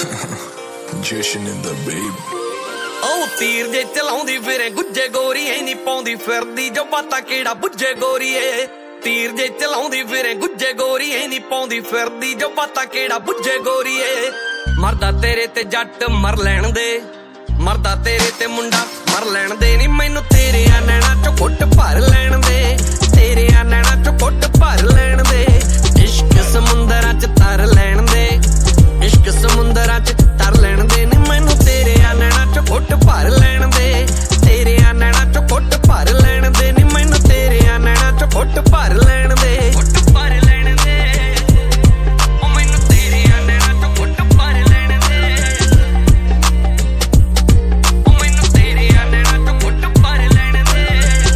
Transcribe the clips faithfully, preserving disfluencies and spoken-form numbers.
Jishin in the baby ਉਹ ਤੀਰ ਜੇ ਚਲਾਉਂਦੀ ਫਿਰੇ ਗੁੱਜੇ ਗੋਰੀ ਐ ਨੀ ਪਾਉਂਦੀ ਫਿਰਦੀ ਜੋ ਬਾਤਾਂ ਕਿਹੜਾ ਬੁੱਝੇ ਗੋਰੀਏ ਤੀਰ ਜੇ ਚਲਾਉਂਦੀ ਫਿਰੇ ਗੁੱਜੇ ਗੋਰੀ ਐ ਨੀ ਪਾਉਂਦੀ ਫਿਰਦੀ ਜੋ ਬਾਤਾਂ ਕਿਹੜਾ ਬੁੱਝੇ ਗੋਰੀਏ ਮਰਦਾ ਤੇਰੇ ਤੇ ਜੱਟ ਮਰ ਲੈਣ ਦੇ ਮਰਦਾ ਤੇਰੇ ਤੇ ਮੁੰਡਾ ਮਰ ਲੈਣ ਦੇ ਨੀ ਮੈਨੂੰ ਤੇਰੇ ਆ ਨੈਣਾ ਚੋਂ ਘੁੱਟ ਭਰ ਲੈਣ ਦੇ ਤੇਰੇ ਆ ਨੈਣਾ ਚੋਂ ਘੁੱਟ ਭਰ ਲੈਣ ਦੇ ਇਸ਼ਕ ਸਮੁੰਦਰਾਂ ਚ ਤਰ ਲੈਣ ਦੇ ਇਸ਼ਕ ਸਮੁੰਦਰਾਂ ਚ ਤਰ ਲੈਣ ਦੇ ਨੀ ਮੈਨੂੰ ਤੇਰੇ ਆ ਨੈਣਾ ਚੋਂ ਘੁੱਟ ਭਰ ਲੈਣ ਦੇ ਤੇਰੇ ਆ ਨੈਣਾ ਚੋਂ ਘੁੱਟ ਭਰ ਲੈਣ ਦੇ ਨੀ ਮੈਨੂੰ ਤੇਰੇ ਆ ਨੈਣਾ ਚੋਂ ਘੁੱਟ ਭਰ ਲੈਣ ਦੇ ਘੁੱਟ ਭਰ ਲੈਣ ਦੇ ਉਹ ਮੈਨੂੰ ਤੇਰੇ ਆ ਨੈਣਾ ਚੋਂ ਘੁੱਟ ਭਰ ਲੈਣ ਦੇ ਉਹ ਮੈਨੂੰ ਤੇਰੇ ਆ ਨੈਣਾ ਚੋਂ ਘੁੱਟ ਭਰ ਲੈਣ ਦੇ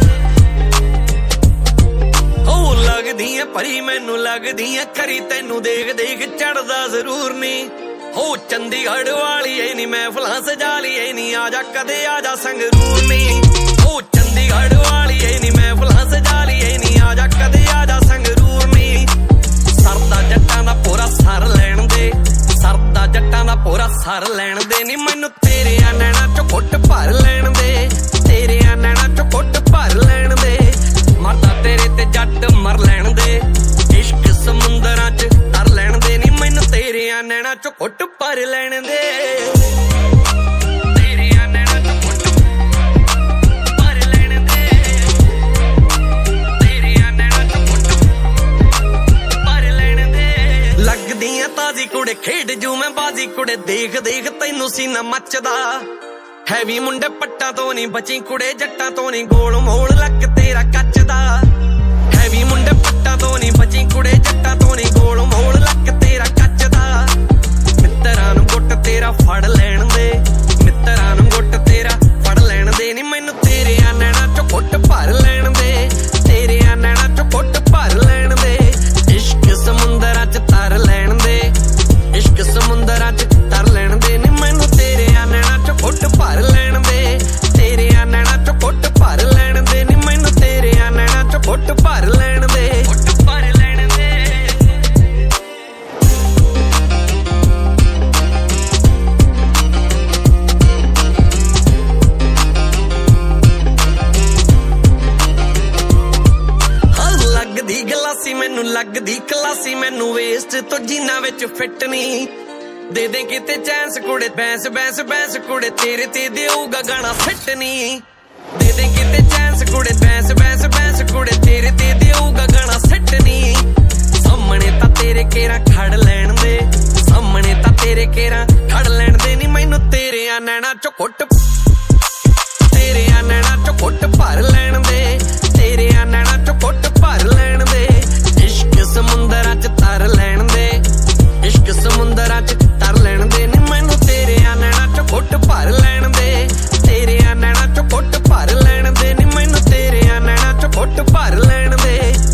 ਉਹ ਲੱਗਦੀ ਐ ਭਰੀ ਮੈਨੂੰ ਲੱਗਦੀ ਐ ਖਰੀ ਤੈਨੂੰ ਦੇਖ ਦੇਖ ਚੜਦਾ ਜ਼ਰੂਰ ਨਹੀਂ ਹੋ ਚੰਡੀਗੜ੍ਹ ਵਾਲੀ ਐ ਨੀ ਮਹਿਫਲਾਂ ਸਜਾ ਲਈ ਐ ਨੀ ਆ ਜਾ ਕਦੇ ਆ ਜਾ ਸੰਗਰੂਰ ਨੀ ਹੋ ਚੰਡੀਗੜ੍ਹ ਵਾਲੀ ਐ ਨੀ ਮਹਿਫਲਾਂ ਸਜਾ ਲਈ ਐ ਨੀ ਆ ਜਾ ਕਦੇ ਆ ਜਾ ਸੰਗਰੂਰ ਨੀ ਸਰਦਾ ਜੱਟਾਂ ਦਾ ਪੂਰਾ ਸਰ ਲੈਣ ਦੇ ਸਰਦਾ ਜੱਟਾਂ ਦਾ ਪੂਰਾ ਸਰ ਲੈਣ ਦੇ ਨੀ ਮੈਨੂੰ ਤੇਰੇ ਆ ਨੈਣਾ ਚੋਂ ਘੁੱਟ ਭਰ ਲੈਣ ਦੇ ਤੇਰੇ ਆ ਨੈਣਾ ਚੋਂ ਘੁੱਟ ਭਰ ਲੈਣ ਦੇ ਮਰਦਾ ਤੇਰੇ ਤੇ ਜੱਟ ਮਰ ਲੈਣ ਦੇ ਇਸ਼ਕ ਸਮੁੰਦਰਾਂ ਚ ਤਰ ਲੈਣ ਦੇ ਨੀ ਮੈਨੂੰ ਤੇਰੇ ਆ ਨੈਣਾ ਚੋਂ ਘੁੱਟ ਭਰ ਲੈਣ ਦੇ ਤੇਰੇ ਆ ਨੈਣਾ ਚੋਂ ਘੁੱਟ ਭਰ ਲੈਣ ਦੇ ਤੇਰੇ ਆ ਨੈਣਾ ਚੋਂ ਘੁੱਟ ਭਰ ਲੈਣ ਦੇ ਲੱਗਦੀਆਂ ਤਾਜ਼ੀ ਕੁੜੇ ਖੇਡ ਜੂ ਮੈਂ ਬਾਜ਼ੀ ਕੁੜੇ ਦੇਖ ਦੇਖ ਤੈਨੂੰ ਸੀਨਾ ਮੱਚਦਾ ਹੈਵੀ ਮੁੰਡੇ ਪੱਟਾਂ ਤੋਂ ਨਹੀਂ ਬਚੀ ਕੁੜੇ ਜੱਟਾਂ ਤੋਂ ਨਹੀਂ ਗੋਲ ਮੋਲ ਲੱਕ ਤੇਰਾ ਕੱਚਦਾ ਹੈਵੀ ਮੁੰਡੇ ਪੱਟਾਂ ਤੋਂ ਨਹੀਂ ਬਚੀ ਕੁੜੇ ਜੱਟਾਂ ਤੋਂ ਨਹੀਂ ਗੋਲ ਮੋਲ ਲੱਕ ਤੇਰਾ ਕੱਚਦਾ ਮਿੱਤਰਾਂ ਨੂੰ ਗੁੱਟ ਤੇਰਾ ਫੜ ਲੈਣ ਦੇ ਮਿੱਤਰਾਂ ਨੂੰ ਗੁੱਟ ਤੇਰਾ ਫੜ ਲੈਣ ਦੇ ਨੀ ਮੈਨੂੰ ਤੇਰੇ ਆ ਨੈਣਾ ਚੋਂ ਘੁੱਟ ਭਰ ਲੈਣ ਦੇ ਤੇਰੇ ਆ ਨੈਣਾ ਚੋਂ ਘੁੱਟ ਭਰ ਲੈਣ ਦੇ ਇਸ਼ਕ ਸਮੁੰਦਰਾਂ ਚ ਤਰ ਲੈਣ ਦੇ ਇਸ਼ਕ ਸਮੁੰਦਰਾਂ ਚ ਤਰ ਲੈਣ ਦੇ ਨੀ ਮੈਨੂੰ ਤੇਰੇ ਆ ਨੈਣਾ ਚੋਂ ਘੁੱਟ ਭਰ ਲੈਣ ਦੇ ਤੇਰੇ ਆ ਨੈਣਾ ਚੋਂ ਘੁੱਟ ਭਰ ਲੈਣ ਦੇ ਨੀ ਮੈਨੂੰ ਤੇਰੇ ਆ ਨੈਣਾ ਚੋਂ ਘੁੱਟ ਭਰ ਲੈਣ ਦੇ ਘੁੱਟ ਭਰ ਲੈਣ ਦੇ ਹਾਂ ਲੱਗਦੀ ਗਲਾਸੀ ਮੈਨੂੰ ਲੱਗਦੀ ਕਲਾਸੀ ਮੈਨੂੰ ਵੇਸਟ ਤੋਂ ਜਿੰਨਾ ਵਿੱਚ ਫਿੱਟ ਨਹੀਂ ਦੇ ਦੇ ਕਿਤੇ ਚਾਂਸ ਕੁੜੇ ਬੈਂਸ ਬੈਂਸ ਬੈਂਸ ਕੁੜੇ ਤੇਰੇ ਤੇ ਦੇਊਗਾ ਗਾਣਾ ਫਿੱਟ ਨਹੀਂ ਦੇ ਦੇ ਕਿਤੇ ਚਾਂਸ ਕੁੜੇ ਬੈਂਸ ਬੈਂਸ ਬੈਂਸ ਕੁੜੇ ਤੇਰੇ ਤੇ ਦੇਊਗਾ ਗਾਣਾ ਫਿੱਟ ਨਹੀਂ ਸਾਹਮਣੇ ਤਾਂ ਤੇਰੇ ਕੇਰਾ ਖੜ ਲੈਣ ਦੇ ਸਾਹਮਣੇ ਤਾਂ ਤੇਰੇ ਕੇਰਾ ਖੜ ਲੈਣ ਦੇ ਨੀ ਮੈਨੂੰ ਤੇਰੇ ਆ ਨੈਣਾ ਚੋਂ ਘੁੱਟ ਤੇਰੇ ਆ ਨੈਣਾ ਚੋਂ ਘੁੱਟ ਭਰ ਲੈਣ ਦੇ ਤੇਰੇ ਆ ਨੈਣਾ ਚੋਂ ਘੁੱਟ ਭਰ ਲੈਣ ਦੇ ਇਸ਼ਕ ਸਮੁੰਦਰਾਂ ਚ ਤਰ ਲੈਣ ਦੇ ਇਸ਼ਕ ਸਮੁੰਦਰਾਂ ਚ ਤਰ ਲੈਣ ਦੇ ਨੀ ਮੈਨੂੰ ਤੇਰੇ ਆ ਨੈਣਾ ਚੋਂ ਘੁੱਟ ਭਰ ਲੈਣ ਦੇ ਤੇਰੇ ਆ ਨੈਣਾ ਚੋਂ ਘੁੱਟ ਭਰ ਲੈਣ ਦੇ ਨੀ ਮੈਨੂੰ ਤੇਰੇ ਆ ਨੈਣਾ ਚੋਂ ਘੁੱਟ ਭਰ ਲੈਣ ਦੇ